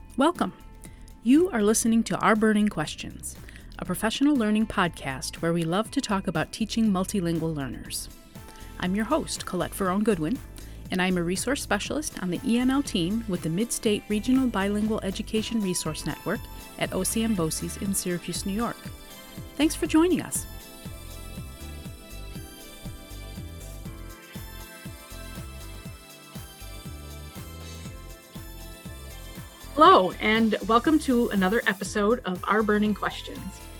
Welcome. You are listening to Our Burning Questions, a professional learning podcast where we love to talk about teaching multilingual learners. I'm your host, Colette Ferrone-Goodwin, and I'm a resource specialist on the ENL team with the Mid-State Regional Bilingual Education Resource Network at OCM BOCES in Syracuse, New York. Thanks for joining us. Hello, and welcome to another episode of Our Burning Questions.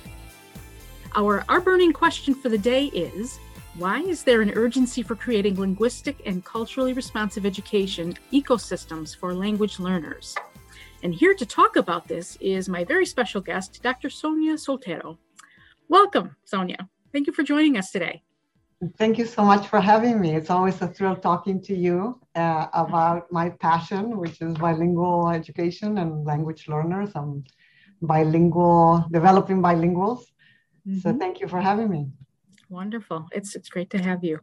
Our Burning question for the day is, why is there an urgency for creating linguistic and culturally responsive education ecosystems for language learners? And here to talk about this is my very special guest, Dr. Sonia Soltero. Welcome, Sonia. Thank you for joining us today. Thank you so much for having me. It's always a thrill talking to you about my passion, which is bilingual education and language learners. I'm bilingual, developing bilinguals. Mm-hmm. So thank you for having me. Wonderful. It's great to have you.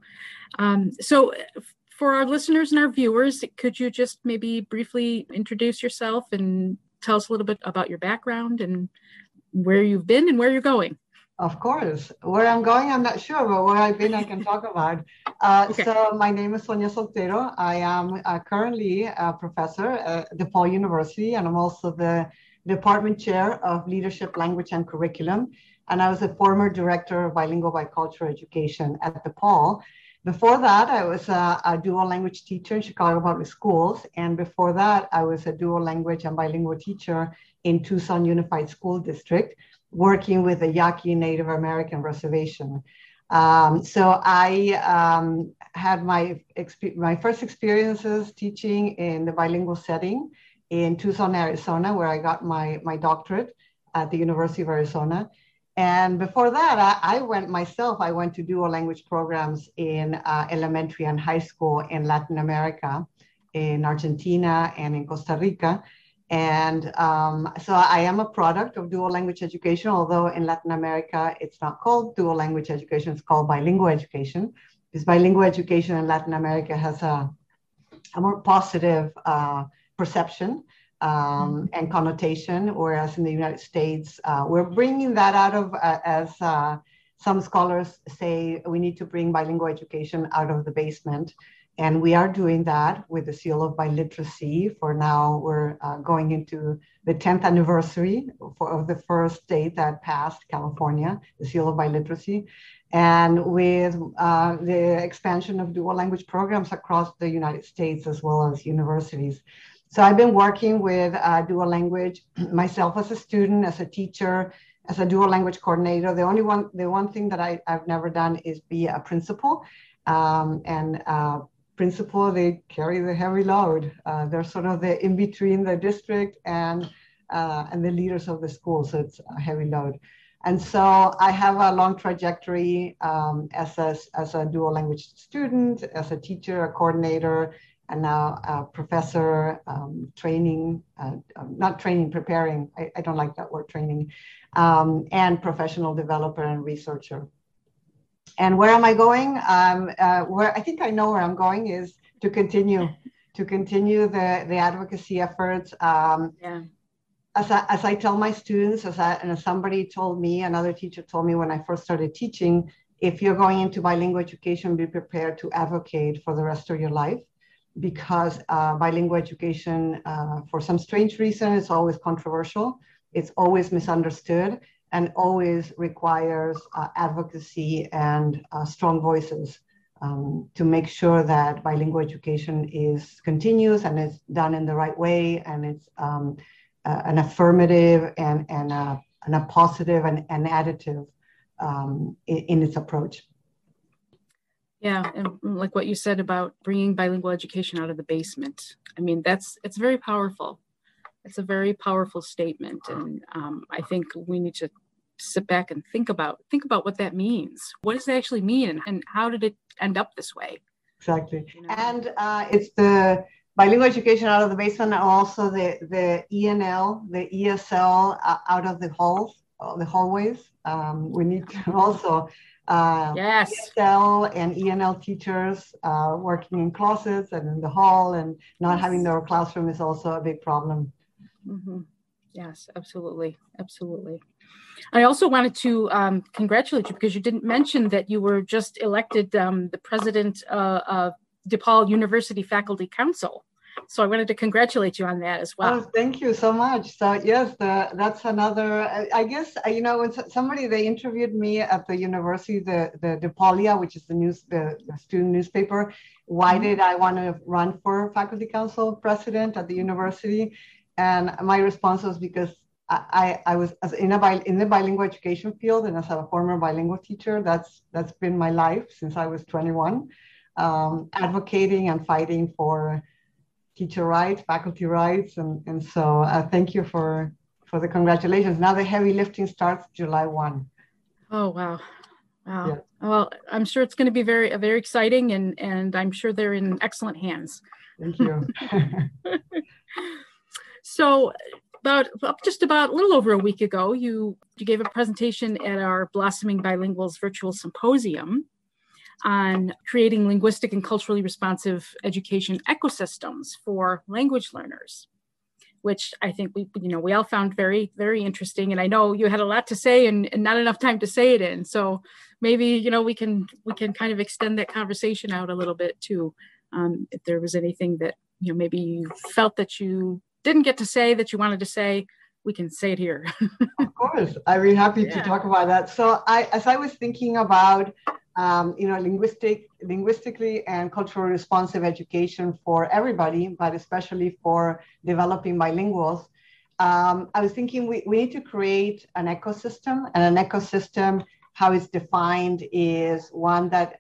So for our listeners and our viewers, could you just maybe briefly introduce yourself and tell us a little bit about your background and where you've been and where you're going? Of course. Where I'm going, I'm not sure, but where I've been, I can talk about. Okay. So my name is Sonia Soltero. I am currently a professor at DePaul University, and I'm also the department chair of Leadership, Language, and Curriculum. And I was a former director of bilingual bicultural education at DePaul. Before that, I was a dual language teacher in Chicago Public Schools. And before that, I was a dual language and bilingual teacher in Tucson Unified School District, working with the Yaqui Native American Reservation. So I had my first experiences teaching in the bilingual setting in Tucson, Arizona, where I got my doctorate at the University of Arizona. And before that, I went to dual language programs in elementary and high school in Latin America, in Argentina and in Costa Rica. And so I am a product of dual language education, although in Latin America, it's not called dual language education, it's called bilingual education. Because bilingual education in Latin America has a more positive perception and connotation, whereas in the United States, we're bringing that out of, as some scholars say, we need to bring bilingual education out of the basement. And we are doing that with the seal of biliteracy. For now, we're going into the 10th anniversary of the first state that passed, California, the seal of biliteracy. And with the expansion of dual language programs across the United States, as well as universities. So I've been working with dual language myself as a student, as a teacher, as a dual language coordinator. The one thing that I've never done is be a principal. Principal, they carry the heavy load. They're sort of the in between the district and the leaders of the school, so it's a heavy load. And so I have a long trajectory as a dual language student, as a teacher, a coordinator, and now a professor, preparing. I don't like that word, training, and professional developer and researcher. And where am I going? Where I think I know where I'm going is to continue the advocacy efforts. As I tell my students, and somebody told me, another teacher told me when I first started teaching, if you're going into bilingual education, be prepared to advocate for the rest of your life, because bilingual education, for some strange reason, is always controversial. It's always misunderstood, and always requires advocacy and strong voices to make sure that bilingual education continues and it's done in the right way, and it's an affirmative and a positive and additive in its approach. Yeah, and like what you said about bringing bilingual education out of the basement. I mean, it's very powerful. It's a very powerful statement, and I think we need to sit back and think about what that means. What does it actually mean, and how did it end up this way? Exactly, and it's the bilingual education out of the basement, and also the ENL, the ESL out of the hallways. We need to also yes. ESL and ENL teachers working in closets and in the hall, and not having their classroom is also a big problem. Mm-hmm. Yes, absolutely. Absolutely. I also wanted to congratulate you because you didn't mention that you were just elected the president of DePaul University Faculty Council. So I wanted to congratulate you on that as well. Oh, thank you so much. So yes, that's another, I guess, when somebody, they interviewed me at the university, the DePaulia, which is the student newspaper. Why did I want to run for faculty council president at the university? And my response was because I was in the bilingual education field, and as a former bilingual teacher, that's been my life since I was 21, advocating and fighting for teacher rights, faculty rights, and so thank you for the congratulations. Now the heavy lifting starts July 1. Oh wow, wow. Yeah. Well, I'm sure it's going to be very exciting, and I'm sure they're in excellent hands. Thank you. So just about a little over a week ago, you gave a presentation at our Blossoming Bilinguals virtual symposium on creating linguistic and culturally responsive education ecosystems for language learners, which I think we all found very interesting. And I know you had a lot to say and not enough time to say it in. So maybe we can kind of extend that conversation out a little bit too. If there was anything that maybe you felt that you didn't get to say that you wanted to say, we can say it here. Of course, I'd be happy to talk about that. So as I was thinking about linguistically and culturally responsive education for everybody, but especially for developing bilinguals, I was thinking we need to create an ecosystem, and an ecosystem, how it's defined, is one that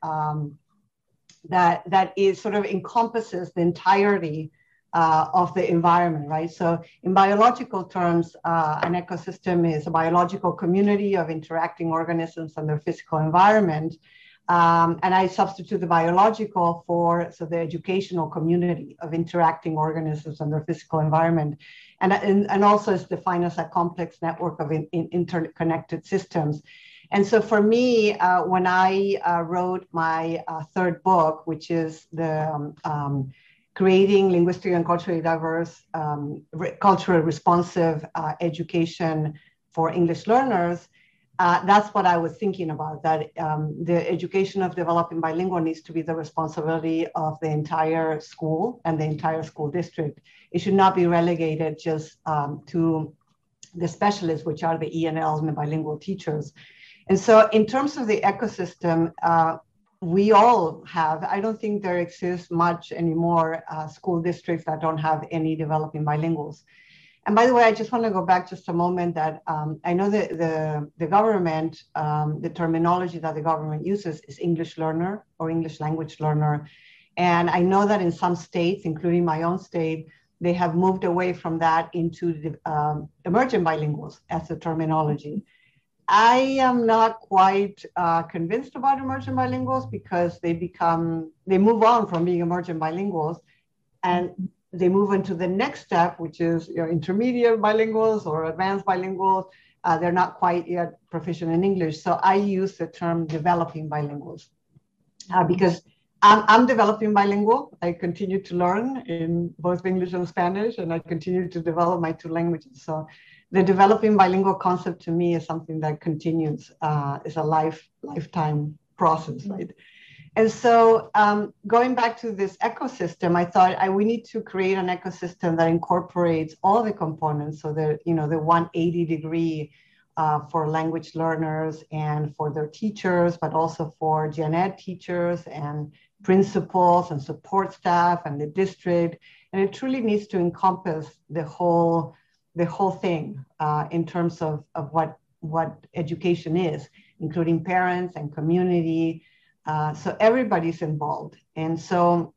is sort of encompasses the entirety of the environment, right? So in biological terms, an ecosystem is a biological community of interacting organisms and their physical environment. And I substitute the biological for the educational community of interacting organisms and their physical environment. And also it's defined as a complex network of interconnected systems. And so for me, when I wrote my third book, which is the Creating Linguistic and Culturally Diverse, Culturally Responsive Education for English Learners, that's what I was thinking about, that the education of developing bilingual needs to be the responsibility of the entire school and the entire school district. It should not be relegated just to the specialists, which are the ENLs and the bilingual teachers. And so in terms of the ecosystem, we all have, I don't think there exists much anymore school districts that don't have any developing bilinguals. And by the way, I just want to go back just a moment that I know that the government, the terminology that the government uses is English learner or English language learner. And I know that in some states, including my own state, they have moved away from that into the emergent bilinguals as a terminology. I am not quite convinced about emergent bilinguals because they move on from being emergent bilinguals and they move into the next step, which is intermediate bilinguals or advanced bilinguals. They're not quite yet proficient in English. So I use the term developing bilinguals because I'm developing bilingual. I continue to learn in both English and Spanish, and I continue to develop my two languages. So the developing bilingual concept to me is something that continues, is a lifetime process, right? And so going back to this ecosystem, I thought we need to create an ecosystem that incorporates all the components. So the 180 degree for language learners and for their teachers, but also for gen ed teachers and principals and support staff and the district. And it truly needs to encompass the whole thing in terms of what education is, including parents and community. So everybody's involved. And so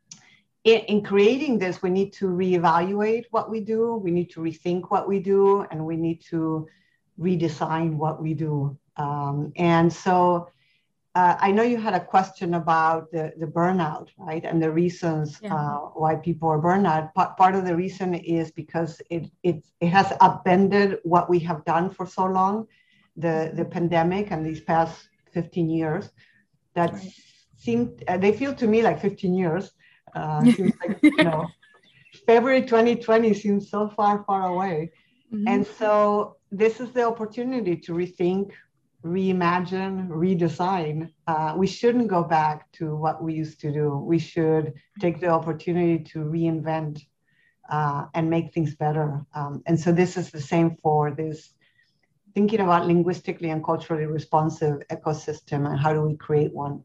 in creating this, we need to reevaluate what we do, we need to rethink what we do, and we need to redesign what we do. And so I know you had a question about the burnout, right? And the reasons why people are burnout. Part of the reason is because it has upended what we have done for so long, the pandemic and these past 15 years. That seemed, they feel to me like 15 years. Seems like, February 2020 seems so far, far away. Mm-hmm. And so this is the opportunity to rethink, reimagine, redesign. We shouldn't go back to what we used to do. We should take the opportunity to reinvent and make things better. And so this is the same for this thinking about linguistically and culturally responsive ecosystem and how do we create one.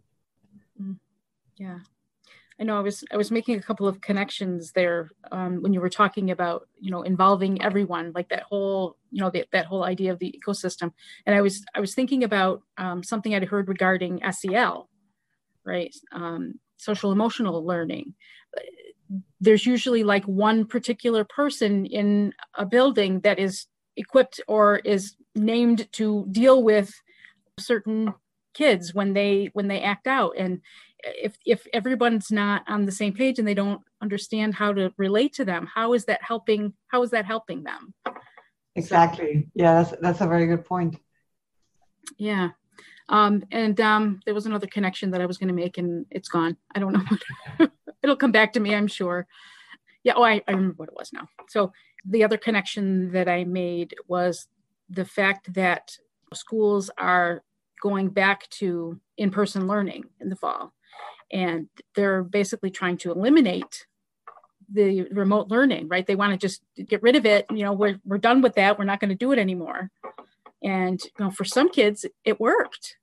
Yeah. I know I was making a couple of connections there when you were talking about, involving everyone, like that whole, that whole idea of the ecosystem. And I was thinking about something I'd heard regarding SEL, right? Social emotional learning. There's usually like one particular person in a building that is equipped or is named to deal with certain kids when they act out. And if everyone's not on the same page and they don't understand how to relate to them, how is that helping them? Exactly. So, yeah, that's a very good point. Yeah. And there was another connection that I was going to make and it's gone. I don't know. It'll come back to me, I'm sure. Yeah. Oh, I remember what it was now. So the other connection that I made was the fact that schools are going back to in-person learning in the fall. And they're basically trying to eliminate the remote learning, right? They want to just get rid of it. We're done with that. We're not going to do it anymore. And for some kids, it worked.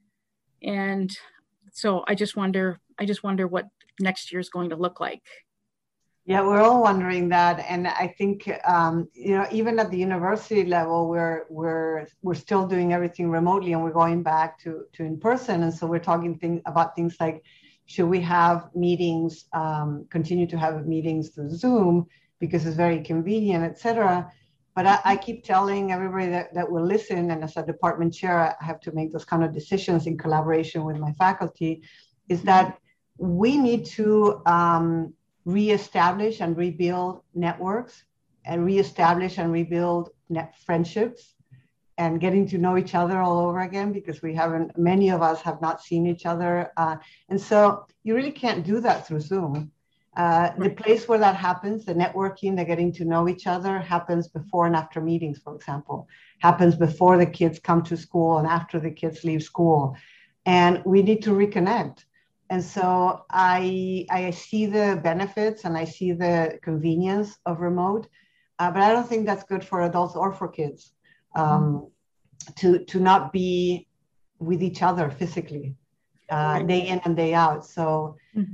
And so I just wonder what next year is going to look like. Yeah, we're all wondering that, and I think even at the university level, we're still doing everything remotely, and we're going back to in person. And so we're talking about things like, should we have meetings, continue to have meetings through Zoom because it's very convenient, et cetera. But I keep telling everybody that will listen, and as a department chair, I have to make those kind of decisions in collaboration with my faculty, is that we need to reestablish and rebuild networks and reestablish and rebuild friendships and getting to know each other all over again, because many of us have not seen each other. And so you really can't do that through Zoom. The place where that happens, the networking, the getting to know each other, happens before and after meetings, for example, happens before the kids come to school and after the kids leave school. And we need to reconnect. And so I see the benefits and I see the convenience of remote, but I don't think that's good for adults or for kids to not be with each other physically day in and day out. So,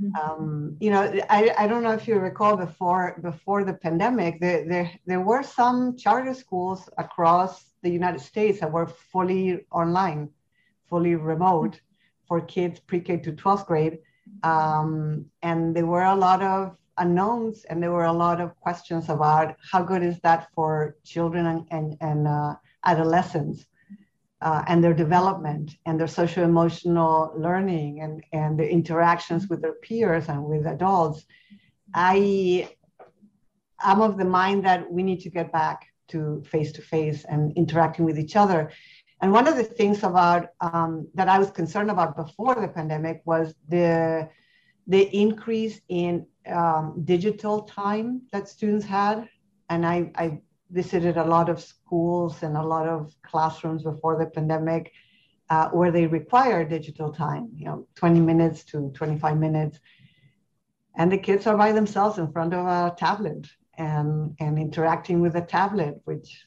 I don't know if you recall before the pandemic, there were some charter schools across the United States that were fully online, fully remote, for kids pre-K to 12th grade. And there were a lot of unknowns and there were a lot of questions about how good is that for children and adolescents and their development and their social emotional learning and the interactions with their peers and with adults. I'm of the mind that we need to get back to face-to-face and interacting with each other. And one of the things about that I was concerned about before the pandemic was the increase in digital time that students had. And I visited a lot of schools and a lot of classrooms before the pandemic where they require digital time, 20 minutes to 25 minutes. And the kids are by themselves in front of a tablet and interacting with a tablet, which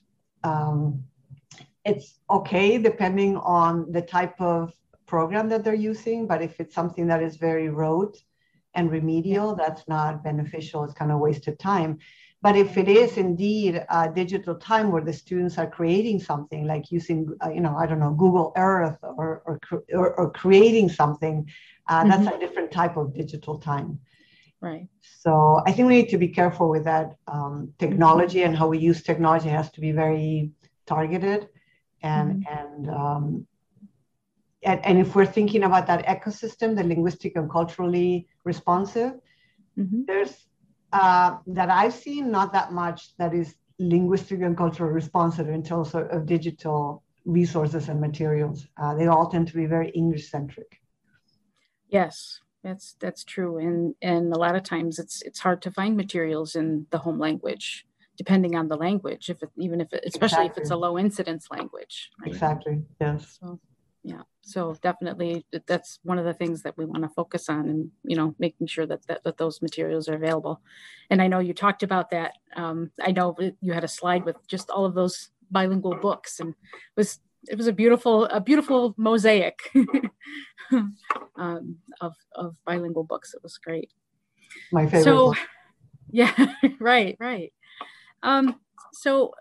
it's okay depending on the type of program that they're using, but if it's something that is very rote and remedial, that's not beneficial. It's kind of wasted time. But if it is indeed digital time where the students are creating something like using, Google Earth or creating something, that's a different type of digital time. Right. So I think we need to be careful with that. Technology and how we use technology has to be very targeted. And if we're thinking about that ecosystem, the linguistic and culturally responsive, there's that I've seen not that much that is linguistic and culturally responsive in terms of digital resources and materials. They all tend to be very English centric. Yes, That's true. And a lot of times it's hard to find materials in the home language, depending on the language, especially if it's a low incidence language. Right? Exactly. Yes. So, yeah. So definitely that's one of the things that we want to focus on, and, making sure that those materials are available. And I know you talked about that. I know you had a slide with just all of those bilingual books, and it was a beautiful mosaic of bilingual books. It was great. My favorite book. Yeah, right. So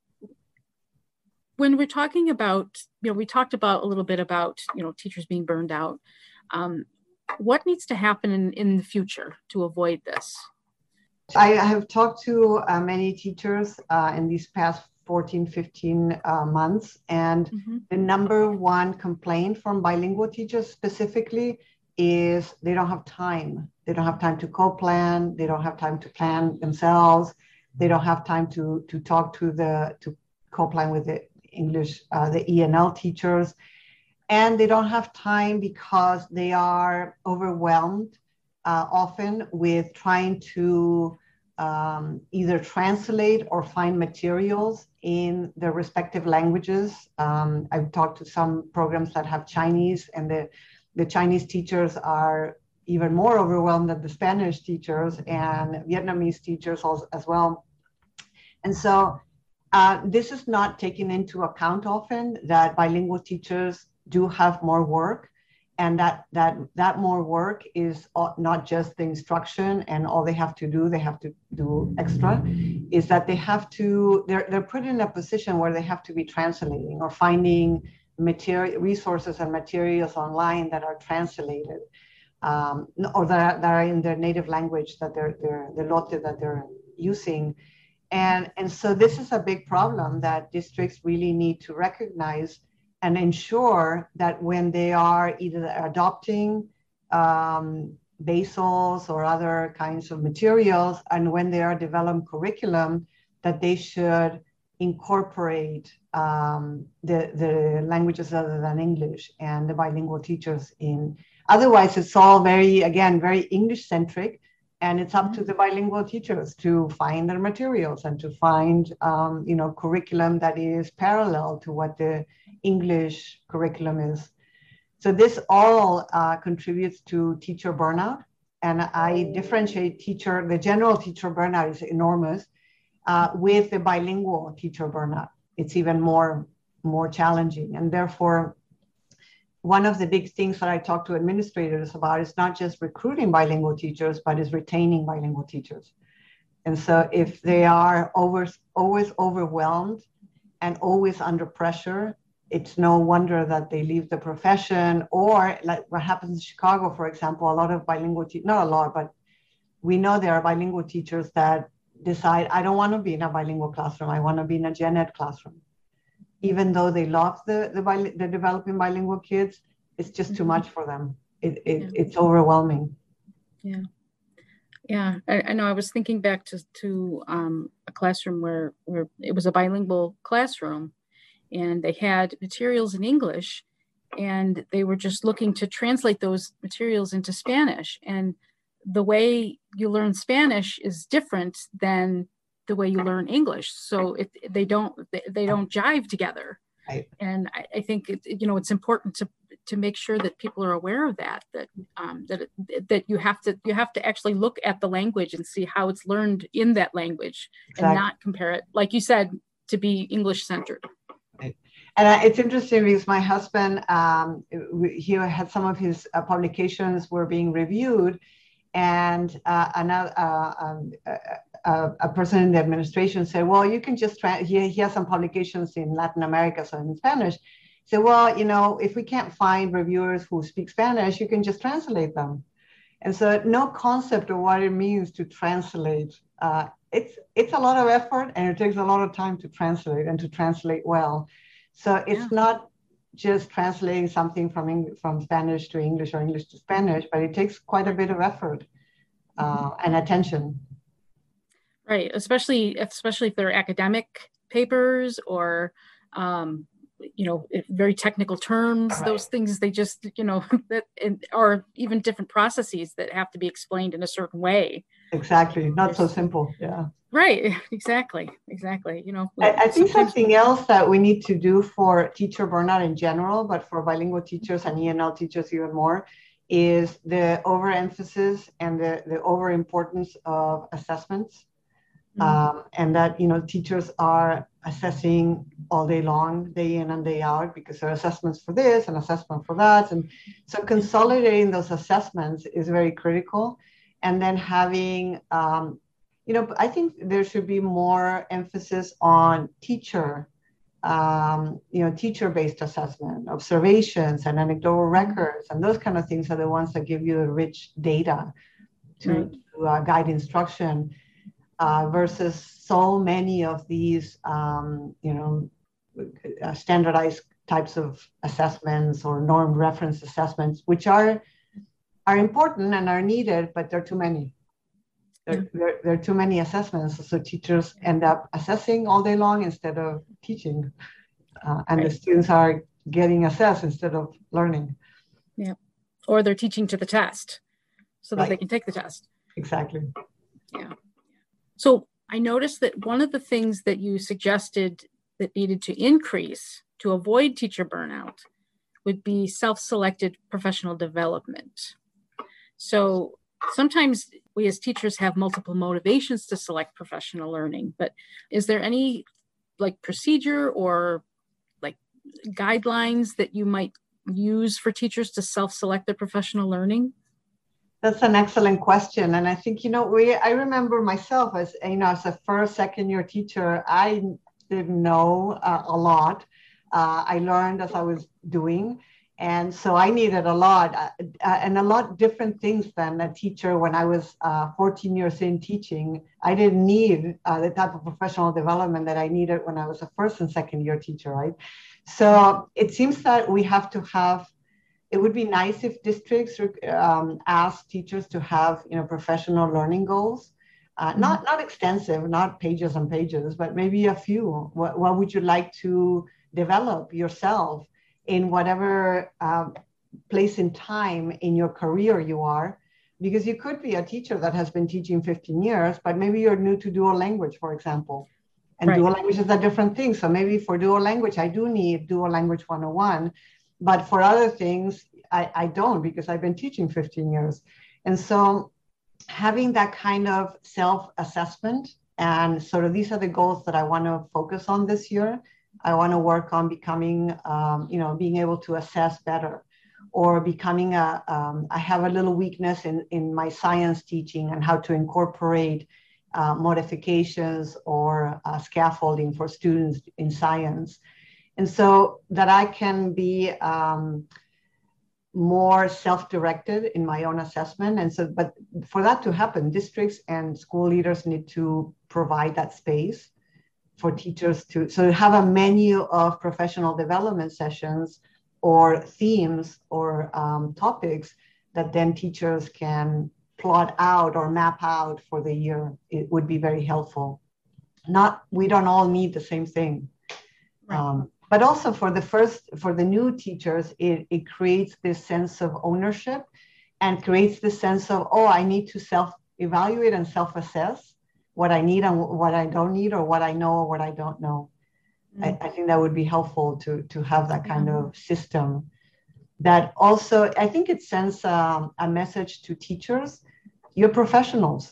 when we're talking about, we talked about a little bit about, teachers being burned out. What needs to happen in the future to avoid this? I have talked to many teachers in these past 14, 15 months, and the number one complaint from bilingual teachers specifically is they don't have time. They don't have time to co-plan. They don't have time to plan themselves. They don't have time to talk to co-plan with the English, the ENL teachers. And they don't have time because they are overwhelmed often with trying to either translate or find materials in their respective languages. I've talked to some programs that have Chinese, and the Chinese teachers are even more overwhelmed than the Spanish teachers and Vietnamese teachers as well. And so this is not taken into account often, that bilingual teachers do have more work, and that more work is not just the instruction and all they have to do extra, is that they're put in a position where they have to be translating or finding resources and materials online that are translated, or that are in their native language, that the lote that they're using. And so this is a big problem that districts really need to recognize and ensure that when they are either adopting basals or other kinds of materials, and when they are developing curriculum, that they should incorporate the languages other than English and the bilingual teachers in. Otherwise, it's all very English-centric, and it's up to the bilingual teachers to find their materials and to find curriculum that is parallel to what the English curriculum is. So this all contributes to teacher burnout. And I differentiate the general teacher burnout is enormous, with the bilingual teacher burnout. It's even more challenging. And therefore, one of the big things that I talk to administrators about is not just recruiting bilingual teachers, but is retaining bilingual teachers. And so if they are always overwhelmed and always under pressure, it's no wonder that they leave the profession. Or like what happens in Chicago, for example, a lot of bilingual not a lot, but we know there are bilingual teachers that decide, I don't want to be in a bilingual classroom. I want to be in a gen ed classroom. Even though they love the developing bilingual kids, it's just too much for them. It's overwhelming. Yeah. I know. I was thinking back to a classroom where it was a bilingual classroom, and they had materials in English, and they were just looking to translate those materials into Spanish. And the way you learn Spanish is different than the way you learn English. So they don't jive together. Right. And I think it's important to make sure that people are aware of that you have to actually look at the language and see how it's learned in that language. Exactly. And not compare it, like you said, to be English centered. Right. And it's interesting because my husband, he had some of his publications were being reviewed, and a person in the administration said, well, you can just he has some publications in Latin America, so in Spanish. So, well, if we can't find reviewers who speak Spanish, you can just translate them. And so no concept of what it means to translate. It's a lot of effort, and it takes a lot of time to translate, and to translate well. So it's not just translating something from Spanish to English or English to Spanish, but it takes quite a bit of effort and attention. Right, especially if they're academic papers or very technical terms, Right. those things, they just, that are even different processes that have to be explained in a certain way. Exactly. Not so simple. Yeah. Right. Exactly. I think something else that we need to do for teacher burnout in general, but for bilingual teachers and ENL teachers even more, is the overemphasis and the overimportance of assessments. And that, teachers are assessing all day long, day in and day out, because there are assessments for this and assessment for that. And so consolidating those assessments is very critical. And then having, I think there should be more emphasis on teacher-based assessment, observations and anecdotal records, and those kind of things are the ones that give you the rich data to guide instruction. Versus so many of these, standardized types of assessments or norm reference assessments, which are important and are needed, but they're too many. There are too many assessments, so teachers end up assessing all day long instead of teaching, and the students are getting assessed instead of learning. Yeah, or they're teaching to the test so that they can take the test. Exactly. Yeah. So I noticed that one of the things that you suggested that needed to increase to avoid teacher burnout would be self-selected professional development. So sometimes we as teachers have multiple motivations to select professional learning, but is there any procedure or guidelines that you might use for teachers to self-select their professional learning? That's an excellent question. And I think, I remember myself as a first, second year teacher, I didn't know a lot. I learned as I was doing. And so I needed a lot and a lot different things than a teacher when I was 14 years in teaching. I didn't need the type of professional development that I needed when I was a first and second year teacher, right? So it seems that we have to have, it would be nice if districts ask teachers to have, professional learning goals, not extensive, not pages and pages, but maybe a few. What would you like to develop yourself in whatever place in time in your career you are? Because you could be a teacher that has been teaching 15 years, but maybe you're new to dual language, for example. And dual language is a different thing. So maybe for dual language, I do need dual language 101. But for other things, I don't, because I've been teaching 15 years. And so having that kind of self-assessment, and sort of these are the goals that I want to focus on this year. I want to work on becoming, being able to assess better, or becoming I have a little weakness in my science teaching and how to incorporate modifications or scaffolding for students in science. And so that I can be more self-directed in my own assessment. And so, but for that to happen, districts and school leaders need to provide that space for teachers to have a menu of professional development sessions or themes or topics that then teachers can plot out or map out for the year. It would be very helpful. We don't all need the same thing. But also for the new teachers, it creates this sense of ownership and creates this sense of, I need to self-evaluate and self-assess what I need and what I don't need, or what I know or what I don't know. I think that would be helpful to have that kind of system. That also, I think it sends a message to teachers. You're professionals.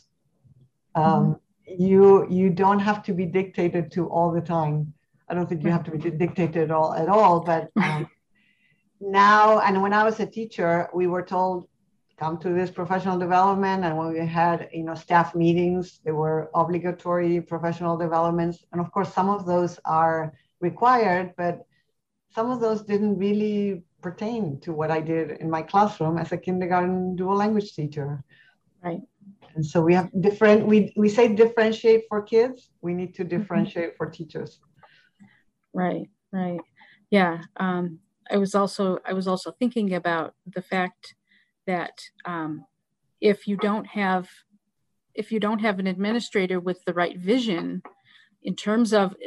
You don't have to be dictated to all the time. I don't think you have to be dictated at all. But now, and when I was a teacher, we were told, come to this professional development. And when we had, staff meetings, they were obligatory professional developments. And of course, some of those are required, but some of those didn't really pertain to what I did in my classroom as a kindergarten dual language teacher. Right. And so we have we say differentiate for kids. We need to differentiate for teachers. Right. Yeah. I was also thinking about the fact that if you don't have an administrator with the right vision in terms of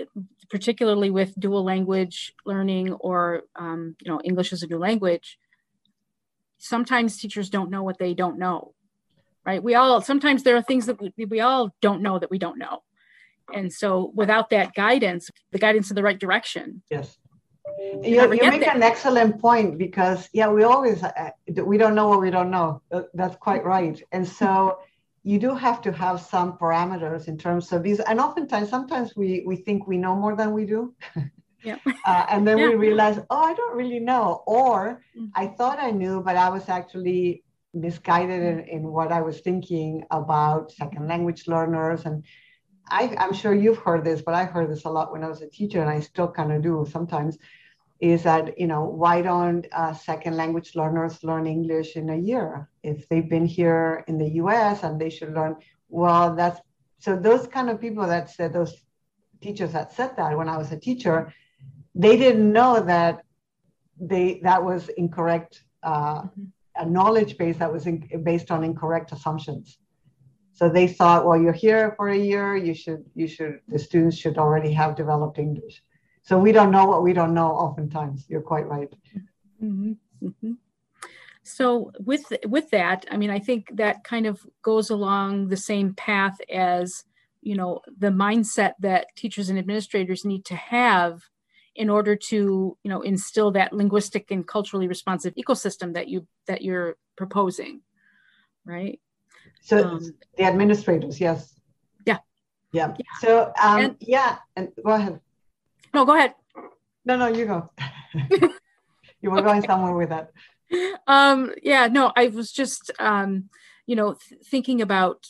particularly with dual language learning or, English as a new language, sometimes teachers don't know what they don't know, right? Sometimes there are things that we all don't know that we don't know. And so without that guidance, the guidance in the right direction. Yes. You make an excellent point because, we always, we don't know what we don't know. That's quite right. And so you do have to have some parameters in terms of these. And sometimes we think we know more than we do. Yeah. And then we realize, I don't really know. Or I thought I knew, but I was actually misguided in what I was thinking about second language learners. And I'm sure you've heard this, but I heard this a lot when I was a teacher, and I still kind of do sometimes, is that, why don't second language learners learn English in a year if they've been here in the US and they should learn? Well, so those kind of people that said, those teachers that said that when I was a teacher, they didn't know that that was incorrect, a knowledge base that was based on incorrect assumptions. So they thought, well, you're here for a year, the students should already have developed English. So we don't know what we don't know oftentimes. You're quite right. Mm-hmm. Mm-hmm. So with that, I mean, I think that kind of goes along the same path as, the mindset that teachers and administrators need to have in order to, instill that linguistic and culturally responsive ecosystem that you're proposing, right? So the administrators, yes. Yeah. So and go ahead. No, go ahead. No, you go. You were going somewhere with that. I was just, thinking about,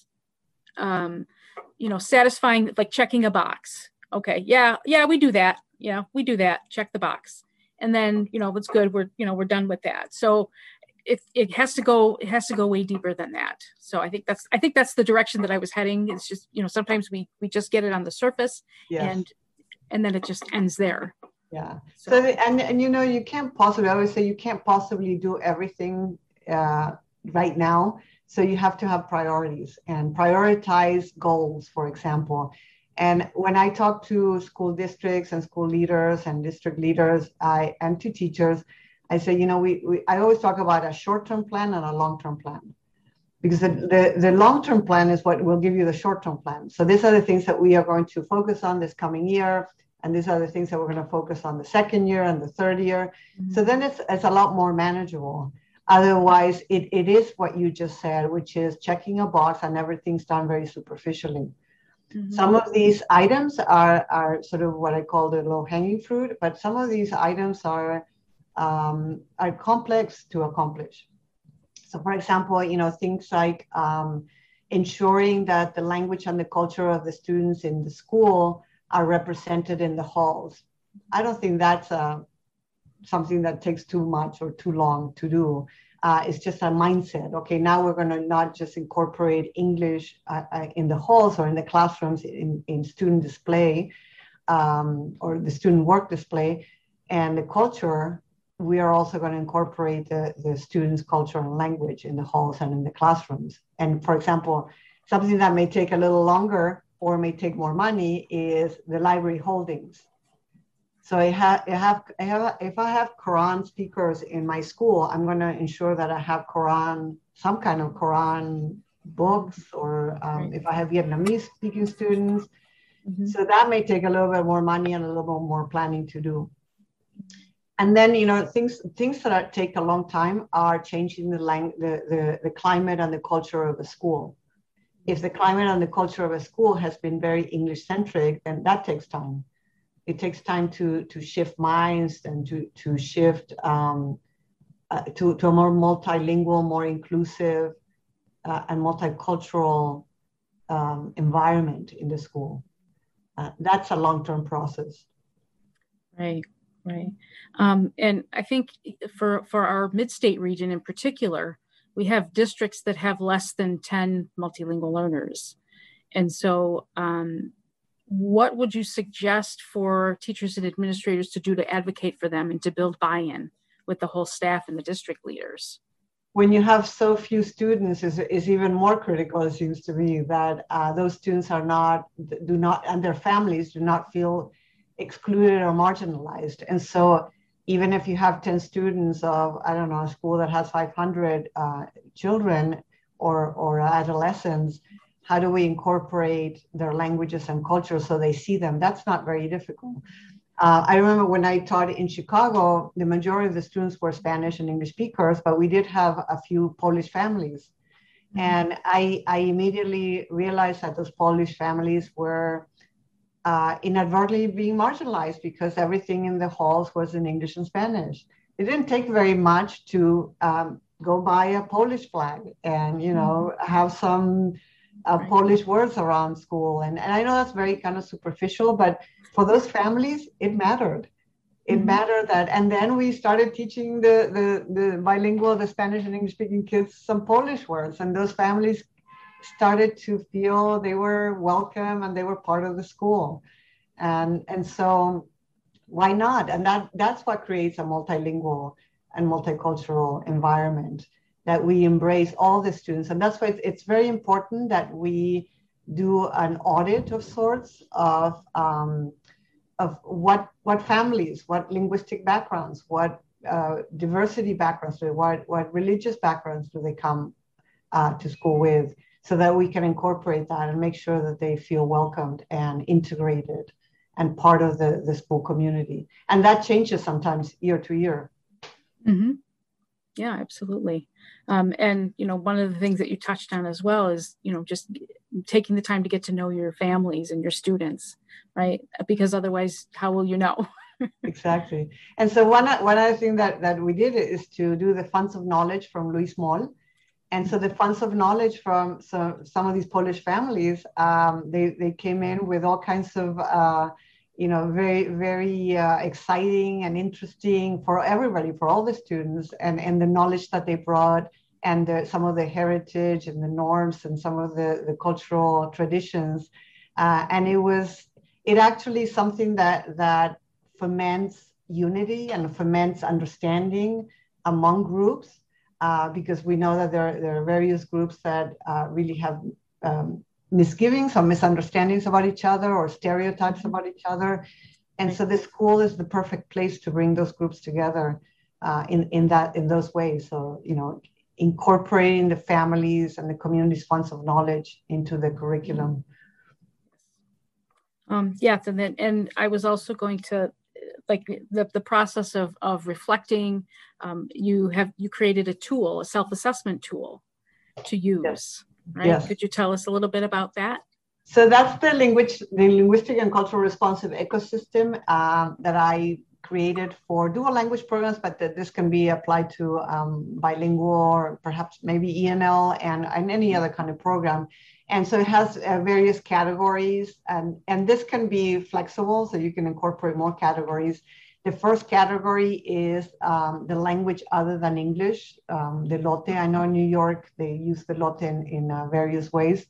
satisfying, like checking a box. Okay. Yeah, we do that. Yeah, we do that. Check the box. And then, it's good. We're done with that. So it has to go way deeper than that. So I think that's the direction that I was heading. It's just, sometimes we just get it on the surface. Yes. And then it just ends there. Yeah. So you can't possibly, I always say you can't possibly do everything right now. So you have to have priorities and prioritize goals, for example. And when I talk to school districts and school leaders and district leaders, and to teachers, I say, I always talk about a short-term plan and a long-term plan. Because the long-term plan is what will give you the short-term plan. So these are the things that we are going to focus on this coming year. And these are the things that we're going to focus on the second year and the third year. Mm-hmm. So then it's a lot more manageable. Otherwise, it is what you just said, which is checking a box and everything's done very superficially. Mm-hmm. Some of these items are sort of what I call the low-hanging fruit, but some of these items are complex to accomplish. So, for example, things like ensuring that the language and the culture of the students in the school are represented in the halls. I don't think that's something that takes too much or too long to do. It's just a mindset. Okay, now we're going to not just incorporate English in the halls or in the classrooms in student display or the student work display, and the culture. We are also going to incorporate the students' culture and language in the halls and in the classrooms. And for example, something that may take a little longer or may take more money is the library holdings. So if I have Quran speakers in my school, I'm going to ensure that I have some kind of Quran books, or if I have Vietnamese speaking students. Mm-hmm. So that may take a little bit more money and a little bit more planning to do. And then, things that take a long time are changing the climate and the culture of the school. If the climate and the culture of a school has been very English-centric, then that takes time. It takes time to shift minds and to shift to a more multilingual, more inclusive, and multicultural environment in the school. That's a long-term process. Right. Right. And I think for our mid-state region in particular, we have districts that have less than 10 multilingual learners. And so what would you suggest for teachers and administrators to do to advocate for them and to build buy-in with the whole staff and the district leaders? When you have so few students, is even more critical, it seems to me, that those students and their families do not feel excluded or marginalized. And so even if you have 10 students of, I don't know, a school that has 500 children or adolescents, how do we incorporate their languages and cultures so they see them? That's not very difficult. I remember when I taught in Chicago, the majority of the students were Spanish and English speakers, but we did have a few Polish families. Mm-hmm. And I immediately realized that those Polish families were inadvertently being marginalized because everything in the halls was in English and Spanish. It didn't take very much to go buy a Polish flag and, you know, have some Polish words around school. And I know that's very kind of superficial, but for those families, it mattered. It mattered that, and then we started teaching the bilingual, the Spanish and English speaking kids some Polish words, and those families started to feel they were welcome and they were part of the school. And so why not? And that's what creates a multilingual and multicultural environment, that we embrace all the students. And that's why it's very important that we do an audit of sorts of what families, what linguistic backgrounds, what diversity backgrounds, what religious backgrounds do they come to school with, so that we can incorporate that and make sure that they feel welcomed and integrated and part of the school community. And that changes sometimes year to year. Mm-hmm. Yeah, absolutely. And, you know, one of the things that you touched on as well is, you know, just taking the time to get to know your families and your students, right? Because otherwise, how will you know? Exactly. And so one other thing that we did is to do the funds of knowledge from Luis Moll. And so the funds of knowledge from some of these Polish families, they came in with all kinds of, you know, very, very exciting and interesting for everybody, for all the students, and the knowledge that they brought, and some of the heritage and the norms and some of the cultural traditions. And it actually something that foments unity and foments understanding among groups, because we know that there are various groups that really have misgivings or misunderstandings about each other or stereotypes about each other. And so the school is the perfect place to bring those groups together in those ways. So, you know, incorporating the families and the community's funds of knowledge into the curriculum. Yes, and I was also going to, like, the process of reflecting. You created a tool, a self-assessment tool to use. Yes. Right? Yes. Could you tell us a little bit about that? So that's the linguistic and cultural responsive ecosystem that I created for dual language programs, but this can be applied to bilingual or perhaps maybe ENL and any other kind of program. And so it has various categories, and this can be flexible, so you can incorporate more categories. The first category is the language other than English, the Lotte. I know in New York, they use the Lotte in various ways.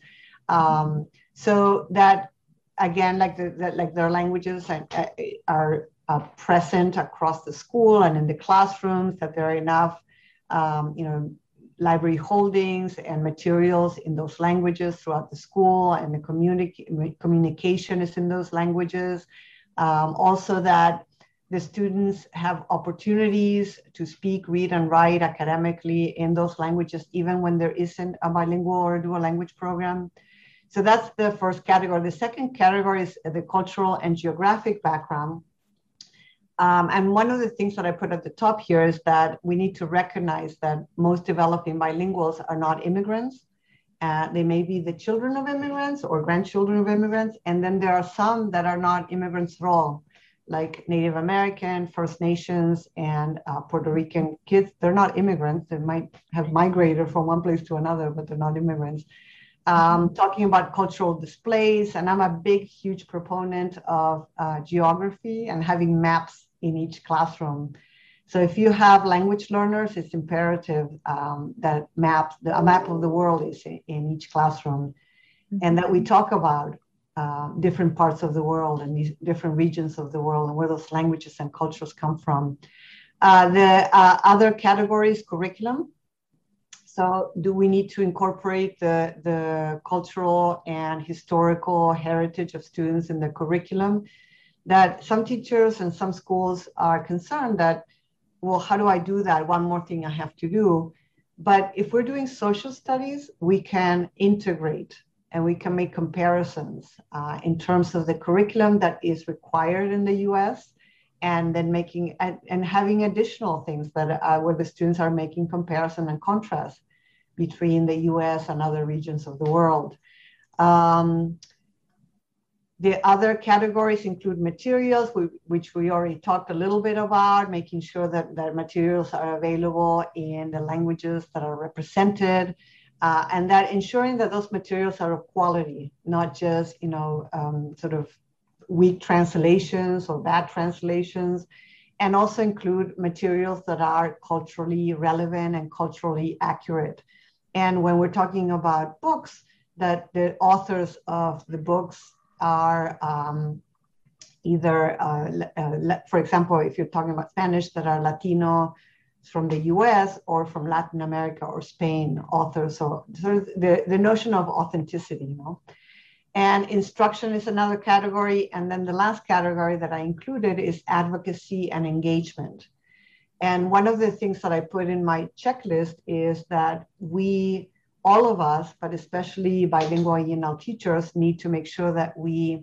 So that, again, like their languages are present across the school and in the classrooms, that there are enough, you know, library holdings and materials in those languages throughout the school, and the communication is in those languages. Also that the students have opportunities to speak, read, and write academically in those languages, even when there isn't a bilingual or dual language program. So that's the first category. The second category is the cultural and geographic background. And one of the things that I put at the top here is that we need to recognize that most developing bilinguals are not immigrants. They may be the children of immigrants or grandchildren of immigrants. And then there are some that are not immigrants at all, like Native American, First Nations, and Puerto Rican kids. They're not immigrants. They might have migrated from one place to another, but they're not immigrants. Talking about cultural displays, and I'm a big, huge proponent of geography and having maps in each classroom. So if you have language learners, it's imperative that a map of the world is in each classroom, and that we talk about different parts of the world and these different regions of the world and where those languages and cultures come from. The other category is curriculum. So do we need to incorporate the cultural and historical heritage of students in the curriculum? that some teachers and some schools are concerned that, well, how do I do that? One more thing I have to do. But if we're doing social studies, we can integrate and we can make comparisons in terms of the curriculum that is required in the US, and then making and having additional things that where the students are making comparison and contrast between the US and other regions of the world. The other categories include materials, which we already talked a little bit about, making sure that materials are available in the languages that are represented, and that ensuring that those materials are of quality, not just, sort of weak translations or bad translations, and also include materials that are culturally relevant and culturally accurate. And when we're talking about books, that the authors of the books are either, for example, if you're talking about Spanish, that are Latino from the US or from Latin America or Spain authors. So the notion of authenticity, And instruction is another category. And then the last category that I included is advocacy and engagement. And one of the things that I put in my checklist is that all of us, but especially bilingual ENL teachers, need to make sure that we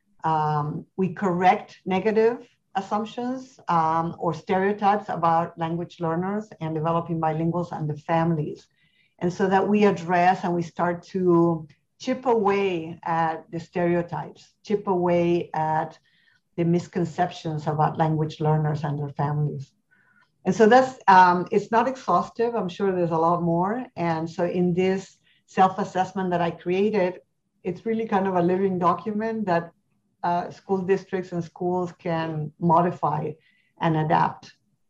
correct negative assumptions or stereotypes about language learners and developing bilinguals and the families. And so that we address and we start to chip away at the stereotypes, chip away at the misconceptions about language learners and their families. And so that's, it's not exhaustive. I'm sure there's a lot more. And so in this self-assessment that I created, it's really kind of a living document that school districts and schools can modify and adapt.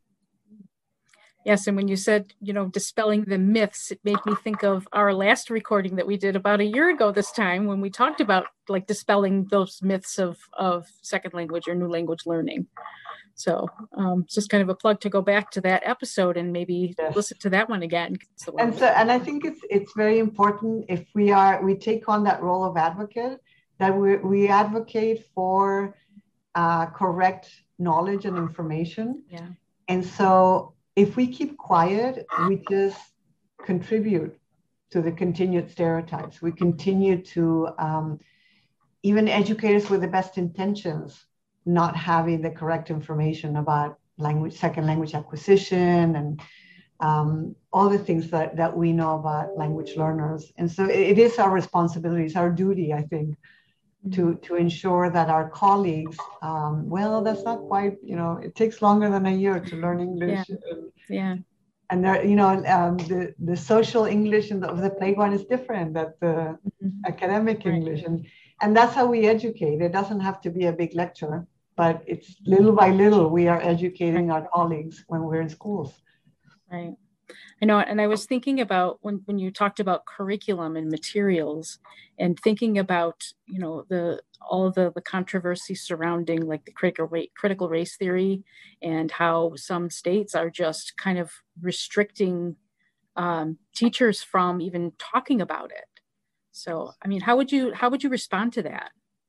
Yes, and when you said, dispelling the myths, it made me think of our last recording that we did about a year ago this time, when we talked about like dispelling those myths of second language or new language learning. So it's just kind of a plug to go back to that episode and maybe listen to that one again. And I think it's very important if we take on that role of advocate, that we advocate for correct knowledge and information. Yeah. And so if we keep quiet, we just contribute to the continued stereotypes. We continue to even educators with the best intentions not having the correct information about second language acquisition and all the things that we know about language learners. And so it is our responsibility, it's our duty, I think, to ensure that our colleagues, that's not quite, it takes longer than a year to learn English. Yeah. And there, the social English of the playground is different than the academic English. And that's how we educate. It doesn't have to be a big lecture, but it's little by little we are educating our colleagues when we're in schools. Right. I know. And I was thinking about when you talked about curriculum and materials and thinking about, all of the controversy surrounding like the critical race theory and how some states are just kind of restricting teachers from even talking about it. So, I mean, how would you respond to that?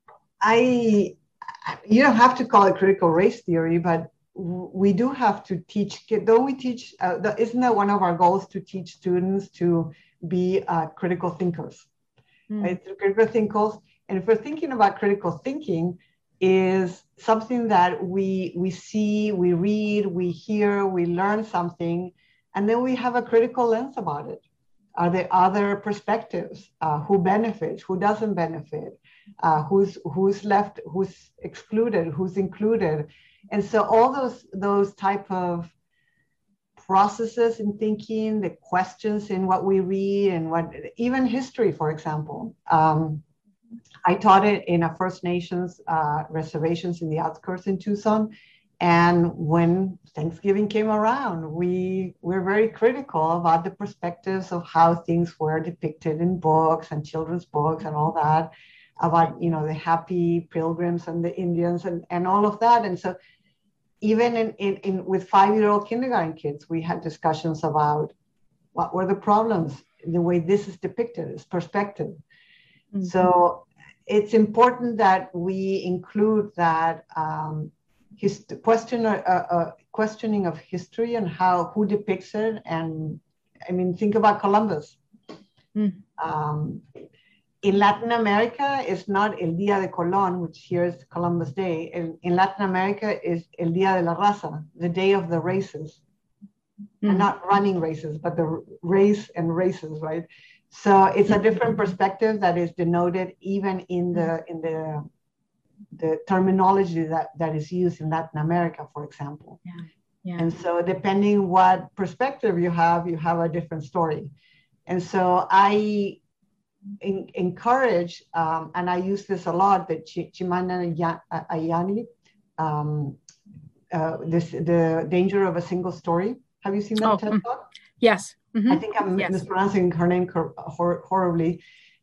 You don't have to call it critical race theory, but we do have to teach. Don't we teach? Isn't that one of our goals, to teach students to be critical thinkers? Right? Critical thinkers. And if we're thinking about critical thinking, is something that we see, we read, we hear, we learn something, and then we have a critical lens about it. Are there other perspectives? Who benefits? Who doesn't benefit? Who's left? Who's excluded? Who's included? And so all those type of processes in thinking, the questions in what we read, and even history, for example. I taught it in a First Nations reservations in the outskirts in Tucson. And when Thanksgiving came around, we're very critical about the perspectives of how things were depicted in books and children's books and all that, about, the happy pilgrims and the Indians and all of that. And so even in with 5-year-old kindergarten kids, we had discussions about what were the problems in the way this is depicted, as perspective. So it's important that we include that questioning of history and who depicts it. And I mean, think about Columbus. In Latin America, it's not El Día de Colón, which here is Columbus Day. In Latin America, is El Día de la Raza, the day of the races. And not running races, but the race and races, right? So it's a different perspective that is denoted even in the terminology that is used in Latin America, for example. Yeah. And so depending what perspective you have a different story. And so I encourage, and I use this a lot, that Chimamanda Ayani, the danger of a single story. Have you seen that TED Talk? Yes. I think I'm mispronouncing her name horribly.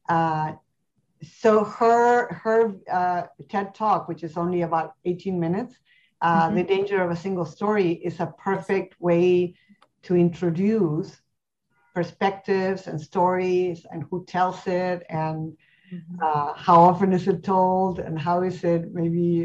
So her TED Talk, which is only about 18 minutes, The Danger of a Single Story, is a perfect way to introduce perspectives and stories and who tells it and how often is it told and how is it maybe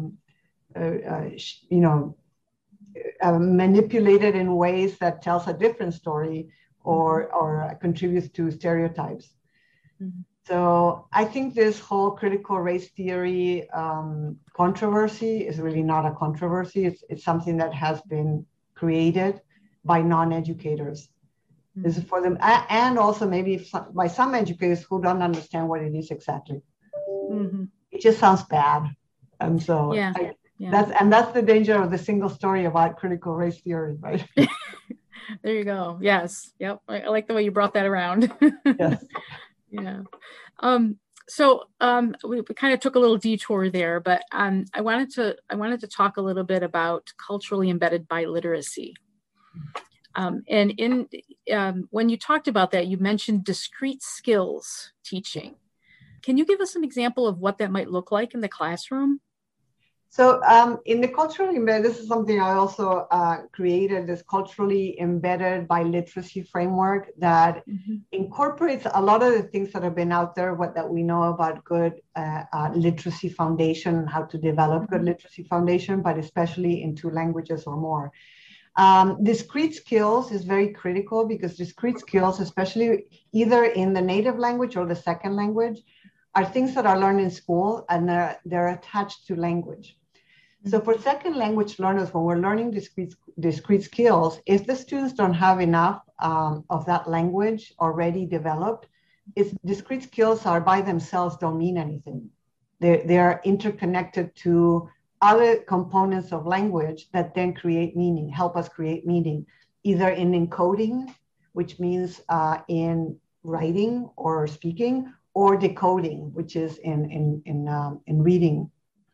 manipulated in ways that tells a different story or contributes to stereotypes. So I think this whole critical race theory controversy is really not a controversy. It's something that has been created by non-educators. This is for them, and also maybe by some educators who don't understand what it is exactly. It just sounds bad, and so that's the danger of the single story about critical race theory, right? There you go. Yes. Yep. I like the way you brought that around. Yes. Yeah. So we kind of took a little detour there, but I wanted to talk a little bit about culturally embedded biliteracy. And when you talked about that, you mentioned discrete skills teaching. Can you give us an example of what that might look like in the classroom? So in the culturally embedded, this is something I also created, this culturally embedded biliteracy framework that incorporates a lot of the things that have been out there, that we know about good literacy foundation, how to develop good literacy foundation, but especially in 2 languages or more. Discrete skills is very critical because discrete skills, especially either in the native language or the second language, are things that are learned in school and they're attached to language. So for second language learners, when we're learning discrete skills, if the students don't have enough of that language already developed, discrete skills are by themselves don't mean anything. They are interconnected to other components of language that then create meaning, help us create meaning, either in encoding, which means in writing or speaking, or decoding, which is in reading.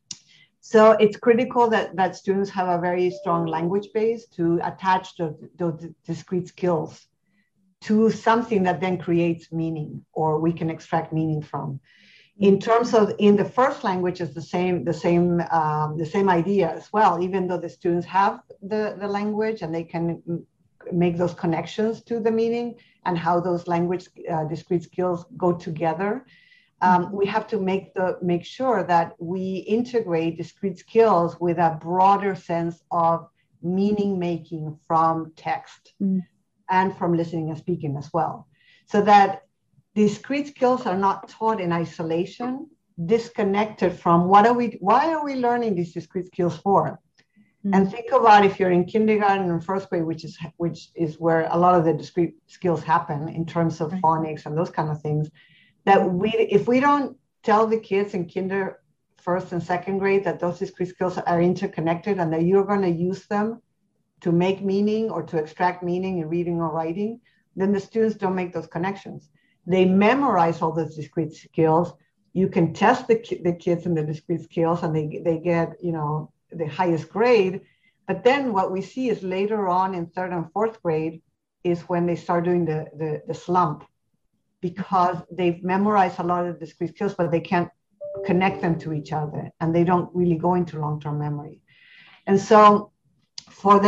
So it's critical that students have a very strong language base to attach those discrete skills to something that then creates meaning or we can extract meaning from. In terms of in the first language, is the same idea as well. Even though the students have the language and they can make those connections to the meaning and how those language discrete skills go together, we have to make sure that we integrate discrete skills with a broader sense of meaning making from text and from listening and speaking as well, so that discrete skills are not taught in isolation, disconnected from why are we learning these discrete skills for? And think about if you're in kindergarten and first grade, which is where a lot of the discrete skills happen in terms of phonics and those kind of things, that if we don't tell the kids in kinder, first and second grade that those discrete skills are interconnected and that you're going to use them to make meaning or to extract meaning in reading or writing, then the students don't make those connections. They memorize all those discrete skills. You can test the kids in the discrete skills and they get, the highest grade. But then what we see is later on in third and fourth grade is when they start doing the slump, because they've memorized a lot of discrete skills, but they can't connect them to each other and they don't really go into long-term memory. And so for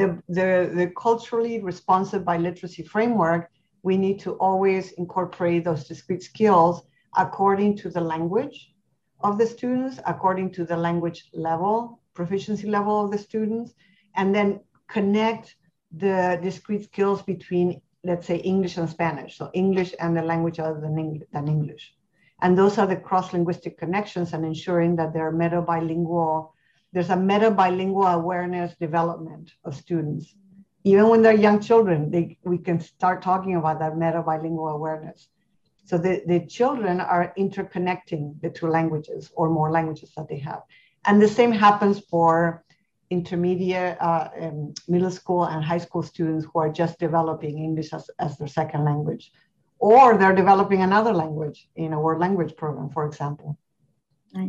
the culturally responsive biliteracy framework, we need to always incorporate those discrete skills according to the language of the students, according to the language level, proficiency level of the students, and then connect the discrete skills between, let's say, English and Spanish. So English and the language other than English. And those are the cross-linguistic connections, and ensuring that there's a meta-bilingual awareness development of students. Even when they're young children, we can start talking about that meta-bilingual awareness. So the children are interconnecting the two languages or more languages that they have. And the same happens for intermediate, middle school and high school students who are just developing English as their second language. Or they're developing another language in a world language program, for example. Right.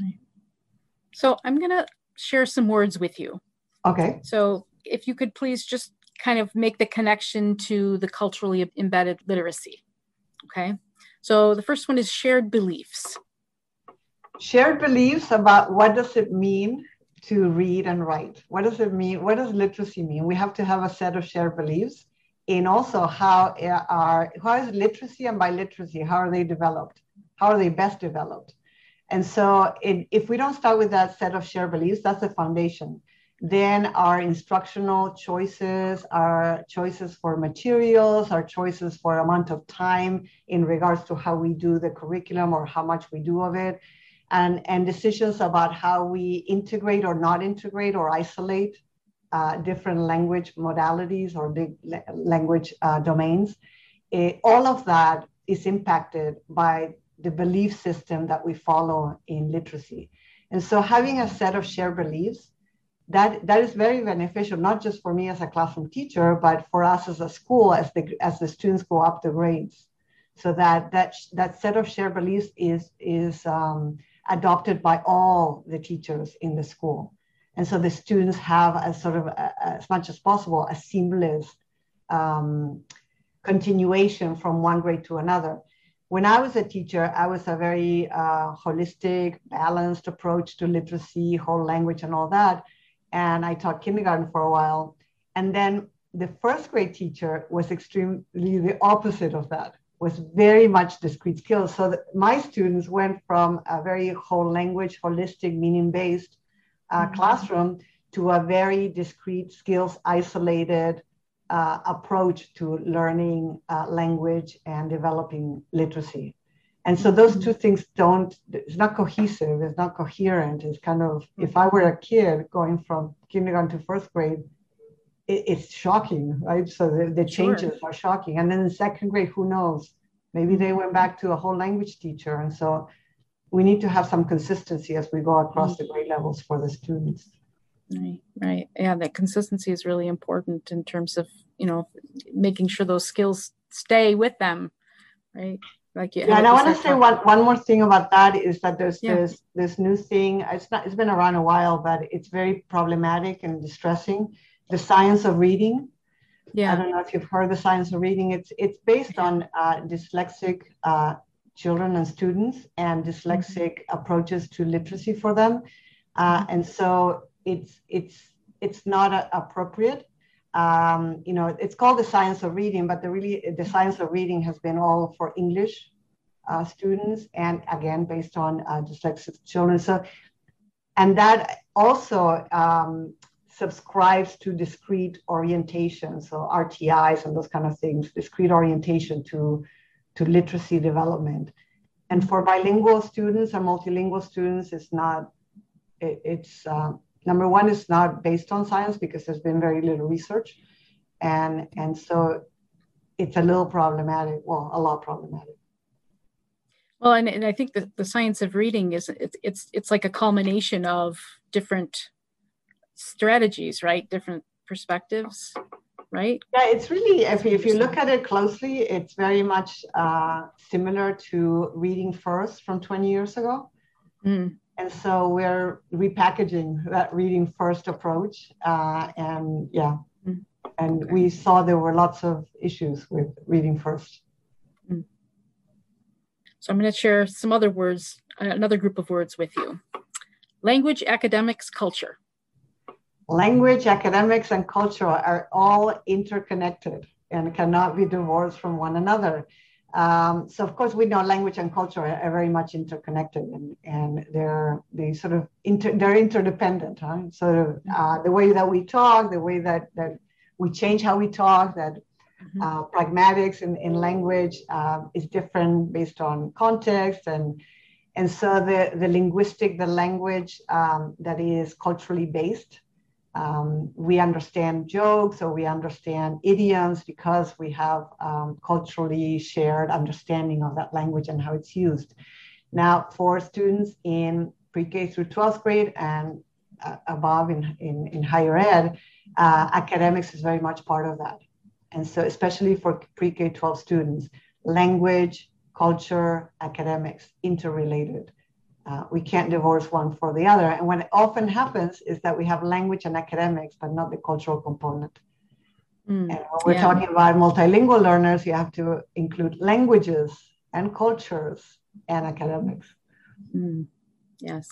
So I'm going to share some words with you. Okay. So if you could please just kind of make the connection to the culturally embedded literacy. Okay. So the first one is shared beliefs. Shared beliefs about what does it mean to read and write? What does it mean? What does literacy mean? We have to have a set of shared beliefs. And also how is literacy and biliteracy, how are they developed? How are they best developed? And so if we don't start with that set of shared beliefs, that's the foundation. Then our instructional choices, our choices for materials, our choices for amount of time in regards to how we do the curriculum or how much we do of it, and decisions about how we integrate or not integrate or isolate different language modalities or language domains. All of that is impacted by the belief system that we follow in literacy. And so having a set of shared beliefs, that is very beneficial, not just for me as a classroom teacher, but for us as a school, as the students go up the grades. So that set of shared beliefs is adopted by all the teachers in the school. And so the students have a sort of, as much as possible, a seamless continuation from one grade to another. When I was a teacher, I was a very holistic, balanced approach to literacy, whole language and all that. And I taught kindergarten for a while. And then the first grade teacher was extremely the opposite of that, was very much discrete skills. So my students went from a very whole language, holistic, meaning-based classroom to a very discrete skills, isolated approach to learning language and developing literacy. And so those two things it's not cohesive, it's not coherent. It's kind of, if I were a kid going from kindergarten to first grade, it's shocking, right? So the changes are shocking. And then in second grade, who knows? Maybe they went back to a whole language teacher. And so we need to have some consistency as we go across the grade levels for the students. Right. Yeah, that consistency is really important in terms of, making sure those skills stay with them, right? And I want to say one more thing about that is that there's this new thing. It's been around a while, but it's very problematic and distressing. The science of reading. Yeah. I don't know if you've heard the science of reading. It's based on dyslexic children and students and dyslexic approaches to literacy for them. And so it's not appropriate. It's called the science of reading, but the science of reading has been all for English students, and again, based on dyslexic children. So, and that also subscribes to discrete orientation, so RTIs and those kind of things, discrete orientation to literacy development. And for bilingual students and multilingual students, it's number one, it's not based on science because there's been very little research. And so it's a little problematic, a lot problematic. Well, and I think that the science of reading it's like a culmination of different strategies, right? Different perspectives, right? Yeah, it's really, if you look at it closely, it's very much similar to Reading First from 20 years ago. And so we're repackaging that Reading First approach. And we saw there were lots of issues with Reading First. So I'm going to share some other words, another group of words with you. Language, academics, culture. Language, academics, and culture are all interconnected and cannot be divorced from one another. So of course we know language and culture are very much interconnected, and they're interdependent. Huh? So the way that we talk, the way that we change how we talk, that pragmatics in language is different based on context, and so the language that is culturally based. We understand jokes, or we understand idioms because we have culturally shared understanding of that language and how it's used. Now, for students in pre-K through 12th grade and above in higher ed, academics is very much part of that. And so especially for pre-K 12 students, language, culture, academics, interrelated. We can't divorce one for the other. And what often happens is that we have language and academics, but not the cultural component. And when we're talking about multilingual learners, you have to include languages and cultures and academics. Yes.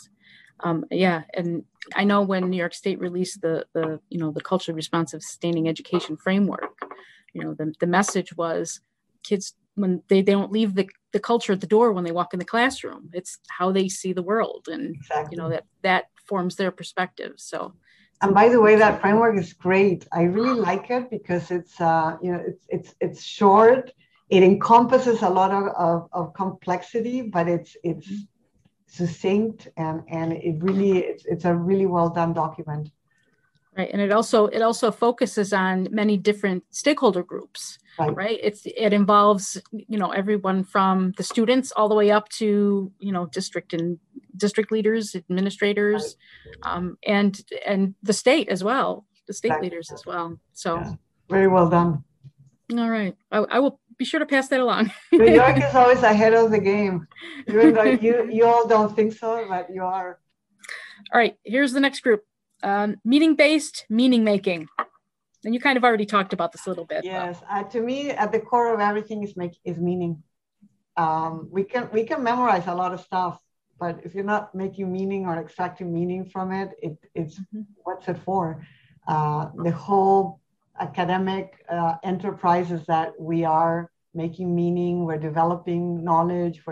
And I know when New York State released the culturally responsive sustaining education framework, the message was kids, when they don't leave the culture at the door when they walk in the classroom, it's how they see the world, and exactly. that forms their perspective. So, and by the way, that framework is great. I really like it because it's it's short. It encompasses a lot of complexity, but it's succinct, and it's a really well done document. Right, and it also focuses on many different stakeholder groups. Right. It involves everyone from the students all the way up to district leaders, administrators, and the state as well, the state leaders as well. So very well done. All right, I will be sure to pass that along. New York is always ahead of the game, even though you all don't think so, but you are. All right, here's the next group. Meaning-based meaning making. And you kind of already talked about this a little bit. Yes, to me, at the core of everything is meaning. We can memorize a lot of stuff, but if you're not making meaning or extracting meaning from it, it's what's it for? The whole academic enterprise is that we are making meaning, we're developing knowledge,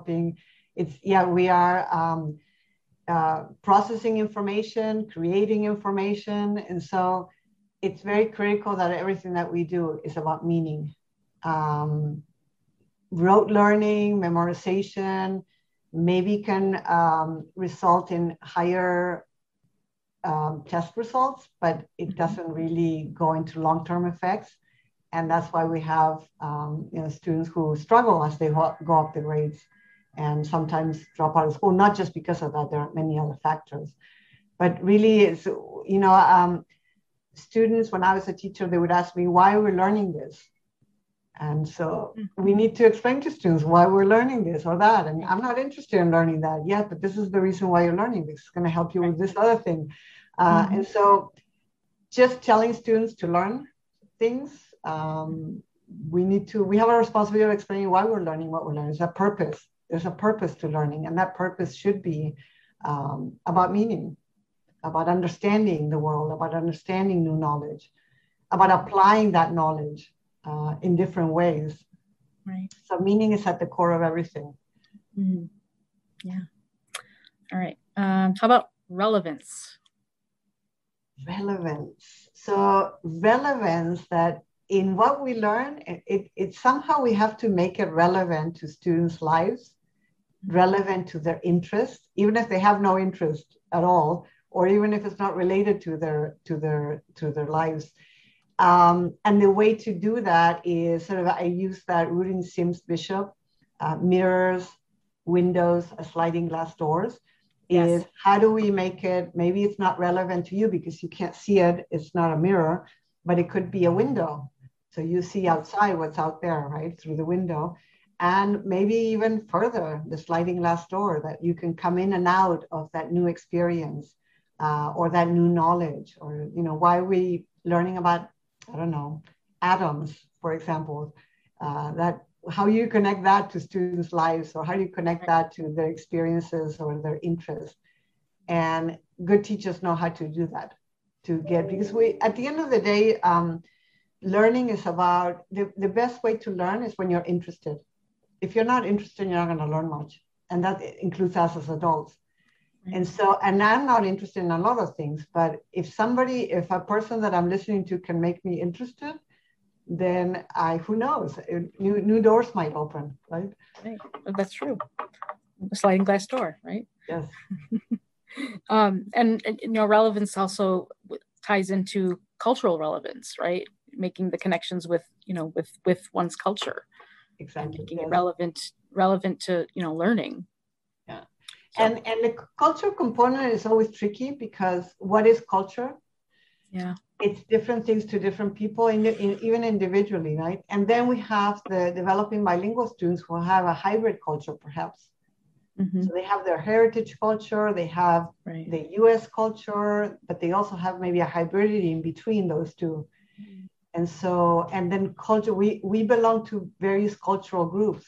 we are processing information, creating information, and so it's very critical that everything that we do is about meaning. Rote learning, memorization, maybe can result in higher test results, but it doesn't really go into long-term effects. And that's why we have students who struggle as they go up the grades and sometimes drop out of school, not just because of that, there are many other factors. But really, it's, students, when I was a teacher, they would ask me, why are we learning this? And so we need to explain to students why we're learning this or that. And I'm not interested in learning that yet, but this is the reason why you're learning this. It's going to help you with this other thing. And so just telling students to learn things, we have a responsibility of explaining why we're learning what we're learning. There's a purpose. There's a purpose to learning. And that purpose should be about meaning, about understanding the world, about understanding new knowledge, about applying that knowledge in different ways. Right. So meaning is at the core of everything. Yeah. All right. How about relevance? Relevance. So relevance, that in what we learn, it somehow we have to make it relevant to students' lives, relevant to their interest, even if they have no interest at all, or even if it's not related to their lives. And the way to do that is sort of, I use that Rudin Sims Bishop, mirrors, windows, sliding glass doors. Is how do we make it, maybe it's not relevant to you because you can't see it, it's not a mirror, but it could be a window. So you see outside what's out there, right, through the window. And maybe even further, the sliding glass door, that you can come in and out of that new experience or that new knowledge. Or, why are we learning about, I don't know, atoms, for example, how you connect that to students' lives, or how do you connect that to their experiences or their interests. And good teachers know how to do that, because at the end of the day, learning is about, the best way to learn is when you're interested. if you're not interested, you're not going to learn much. And that includes us as adults. Right. And I'm not interested in a lot of things, but if a person that I'm listening to can make me interested, then who knows, new doors might open, right? Right. That's true. A sliding glass door, right? Yes. And relevance also ties into cultural relevance, right? Making the connections with one's culture. Exactly. And making yes. it relevant to learning. Yeah. So, and the cultural component is always tricky, because what is culture? Yeah. It's different things to different people, even individually, right? And then we have the developing bilingual students who have a hybrid culture, perhaps. Mm-hmm. So they have their heritage culture, they have the US culture, but they also have maybe a hybridity in between those two. Mm-hmm. And then culture, we belong to various cultural groups.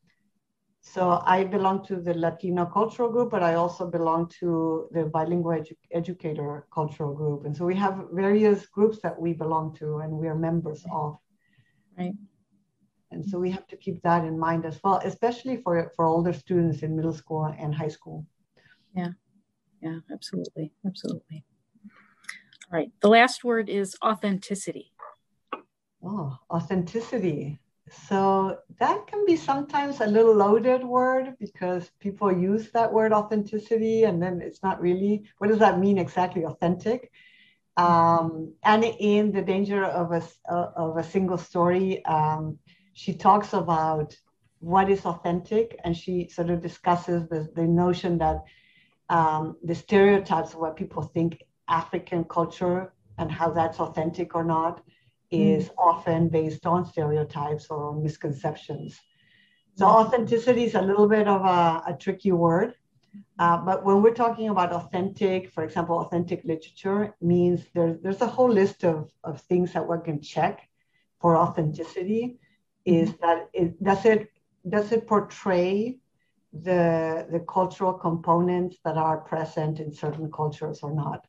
So I belong to the Latino cultural group, but I also belong to the bilingual educator cultural group. And so we have various groups that we belong to and we are members of. Right. And so we have to keep that in mind as well, especially for older students in middle school and high school. Yeah, absolutely. Absolutely. All right. The last word is authenticity. Oh, authenticity. So that can be sometimes a little loaded word, because people use that word authenticity and then it's not really, what does that mean exactly, authentic? And in The Danger of a Single Story, she talks about what is authentic, and she sort of discusses the notion that the stereotypes of what people think African culture and how that's authentic or not is often based on stereotypes or misconceptions. So authenticity is a little bit of a tricky word. But when we're talking about authentic, for example, authentic literature means there's a whole list of things that we can check for authenticity. Is that does it portray the cultural components that are present in certain cultures or not?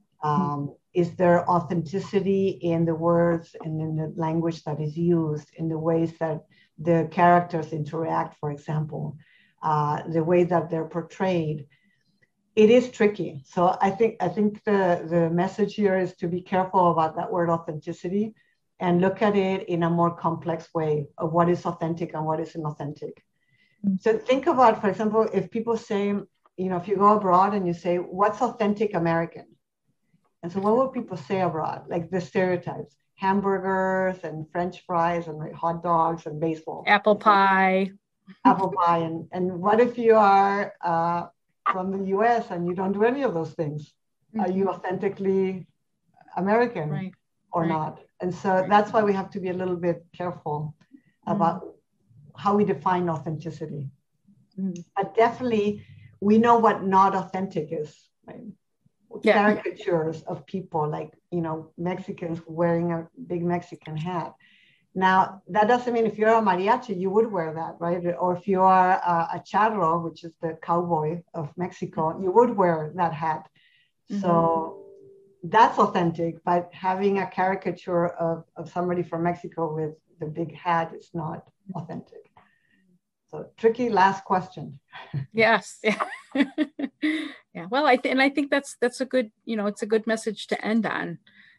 Is there authenticity in the words and in the language that is used, in the ways that the characters interact, for example, the way that they're portrayed? It is tricky. So I think the message here is to be careful about that word authenticity and look at it in a more complex way of what is authentic and what isn't authentic. So think about, for example, if people say, if you go abroad and you say, what's authentic American? And so what would people say abroad? Like the stereotypes, hamburgers and French fries and like hot dogs and baseball. Apple pie. Apple pie. And what if you are from the US and you don't do any of those things? Are you authentically American or not? And so that's why we have to be a little bit careful about how we define authenticity. But definitely we know what not authentic is, right? Caricatures of people, like, Mexicans wearing a big Mexican hat. Now, that doesn't mean if you're a mariachi, you would wear that, right? Or if you are a charro, which is the cowboy of Mexico, you would wear that hat. So that's authentic, but having a caricature of somebody from Mexico with the big hat is not authentic. So tricky last question. Yes. Yeah. Yeah. Well, I think that's a good, it's a good message to end on.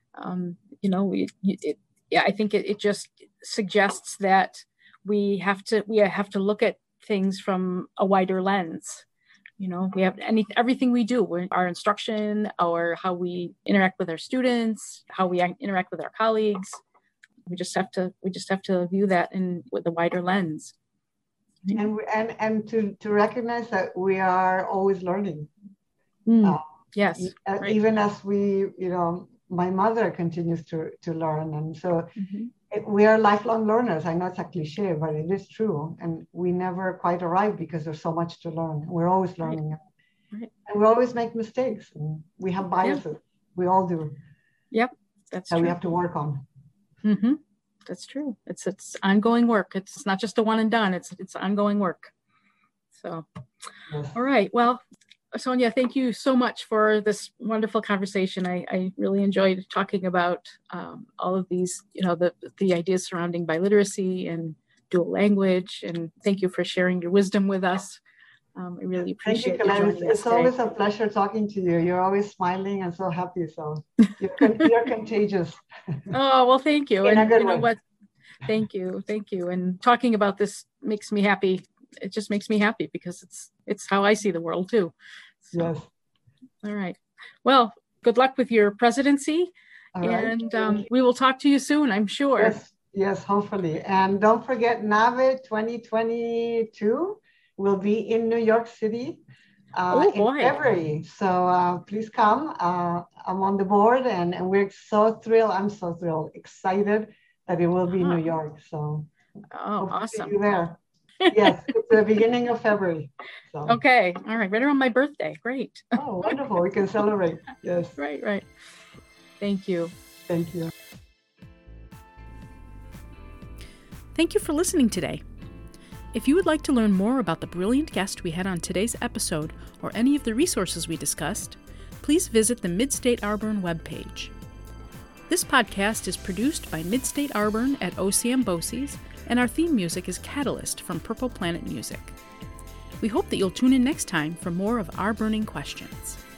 I think it just suggests that we have to look at things from a wider lens. We have everything we do, our instruction, or how we interact with our students, how we interact with our colleagues. We just have to view that with a wider lens. And to recognize that we are always learning. Yes. Even as we, my mother continues to learn. And so we are lifelong learners. I know it's a cliche, but it is true. And we never quite arrive because there's so much to learn. We're always learning. Right. And we always make mistakes. And we have biases. Yeah. We all do. Yep. That's true. We have to work on. That's true. It's ongoing work. It's not just a one and done. It's ongoing work. So, yes. All right. Well, Sonia, thank you so much for this wonderful conversation. I really enjoyed talking about all of these, the ideas surrounding biliteracy and dual language. And thank you for sharing your wisdom with us. I really appreciate you joining us It's always a pleasure talking to you. You're always smiling and so happy. So you're contagious. Oh, well, thank you. In and a good you know way. what? Thank you. And talking about this makes me happy. It just makes me happy because it's how I see the world too. So, yes. All right. Well, good luck with your presidency. All right. And we will talk to you soon, I'm sure. Yes, hopefully. And don't forget, NAVID 2022 will be in New York City in February. So please come. I'm on the board, and we're so thrilled. I'm so thrilled, excited that it will be in New York. So awesome. See you there. Yes, it's the beginning of February. So. Okay. All right. Right around my birthday. Great. Oh, wonderful. We can celebrate. Yes. Right. Thank you. Thank you. Thank you for listening today. If you would like to learn more about the brilliant guest we had on today's episode or any of the resources we discussed, please visit the Midstate Arborn webpage. This podcast is produced by Midstate Arborn at OCM BOCES, and our theme music is Catalyst from Purple Planet Music. We hope that you'll tune in next time for more of Our Burning Questions.